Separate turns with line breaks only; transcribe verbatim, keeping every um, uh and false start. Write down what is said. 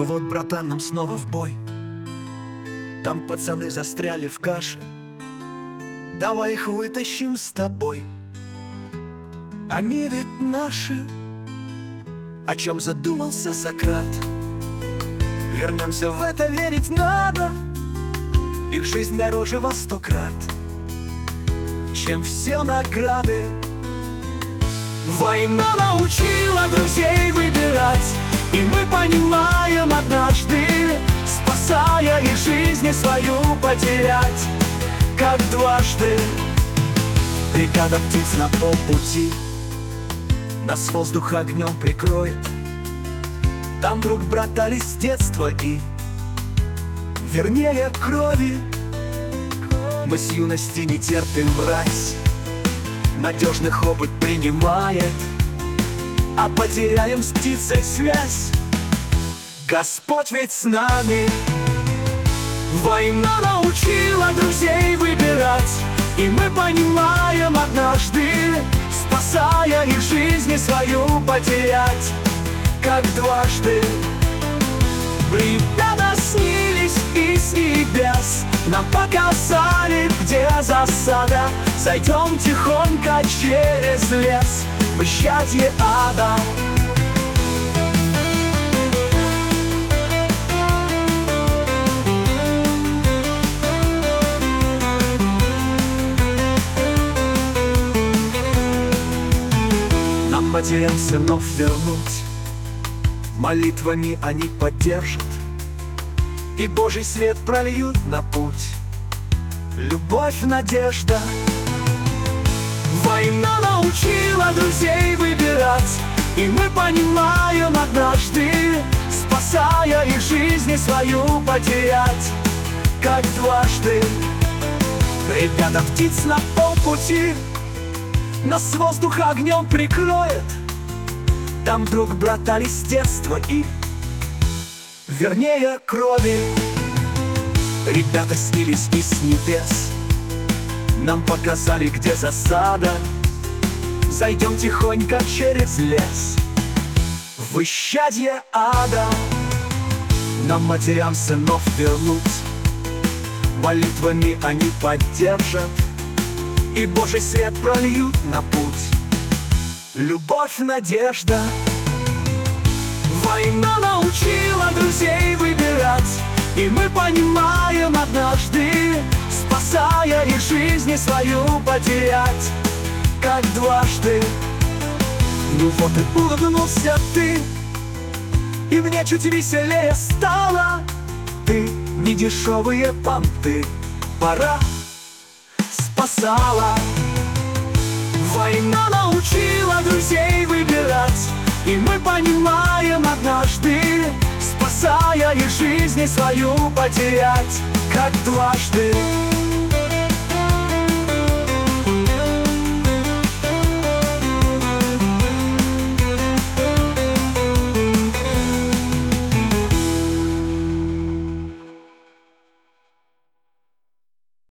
Ну вот, братан, нам снова в бой. Там пацаны застряли в каше. Давай их вытащим с тобой. Они ведь наши. О чем задумался Сократ? Вернемся в это, верить надо. Их жизнь дороже во сто крат, чем все награды. Война научила друзей выбирать, и мы понимаем однажды, спасая их жизни свою потерять, как дважды. Бригада птиц на полпути нас воздух огнем прикроет. Там друг братали с детства и, вернее, крови. Мы с юности не терпим мразь, надежных опыт принимает, а потеряем с птицей связь. Господь ведь с нами. Война научила друзей выбирать, и мы понимаем однажды, спасая их жизни свою потерять, как дважды. Ребята снились из небес, нам показали, где засада. Зайдем тихонько через лес в исчадье ада. Нам матерям сынов вернуть, молитвами они поддержат, и Божий свет прольют на путь. Любовь, надежда. Война научила друзей выбирать, и мы понимаем однажды, спасая их жизни свою потерять, как дважды. Ребята птиц на полпути нас воздух огнем прикроет. Там друг братали с детства и, вернее, крови. Ребята снились из небес, нам показали, где засада. Зайдем тихонько через лес в исчадье ада. Нам матерям сынов вернуть, молитвами они поддержат, и Божий свет прольют на путь. Любовь, надежда. Война научила друзей выбирать, и мы понимаем однажды, спасая их жизни свою потерять, как дважды. Ну вот и улыбнулся ты, и мне чуть веселее стало. Ты недешевые понты пора спасала. Война научила друзей выбирать, и мы понимаем однажды, спасая их жизни свою потерять, как дважды.